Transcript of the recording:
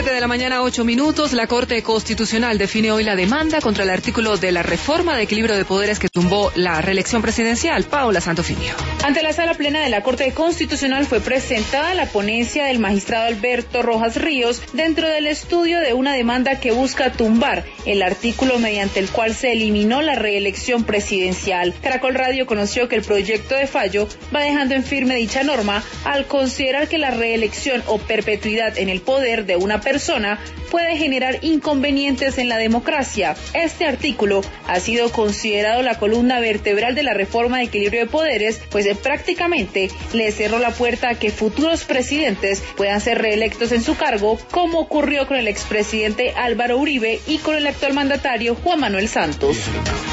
7:08 a.m. La Corte Constitucional define hoy la demanda contra el artículo de la reforma de equilibrio de poderes que tumbó la reelección presidencial. Paola Santofimio. Ante la Sala Plena de la Corte Constitucional fue presentada la ponencia del magistrado Alberto Rojas Ríos dentro del estudio de una demanda que busca tumbar el artículo mediante el cual se eliminó la reelección presidencial. Caracol Radio conoció que el proyecto de fallo va dejando en firme dicha norma al considerar que la reelección o perpetuidad en el poder de una persona puede generar inconvenientes en la democracia. Este artículo ha sido considerado la columna vertebral de la reforma de equilibrio de poderes, pues prácticamente le cerró la puerta a que futuros presidentes puedan ser reelectos en su cargo, como ocurrió con el expresidente Álvaro Uribe y con el actual mandatario Juan Manuel Santos.